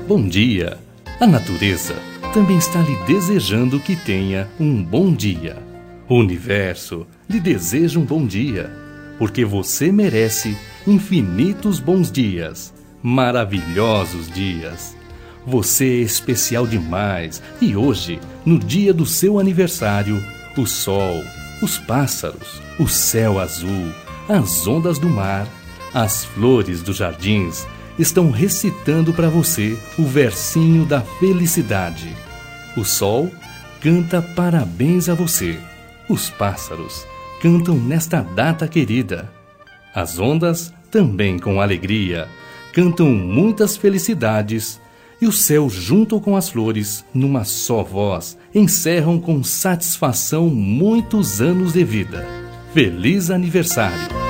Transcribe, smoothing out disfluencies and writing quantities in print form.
Bom dia! A natureza também está lhe desejando que tenha um bom dia. O universo lhe deseja um bom dia, porque você merece infinitos bons dias, maravilhosos dias. Você é especial demais e hoje, no dia do seu aniversário, o sol, os pássaros, o céu azul, as ondas do mar, as flores dos jardins estão recitando para você o versinho da felicidade. O sol canta parabéns a você. Os pássaros cantam nesta data querida. As ondas, também com alegria, cantam muitas felicidades. E o céu, junto com as flores, numa só voz, encerram com satisfação muitos anos de vida. Feliz aniversário!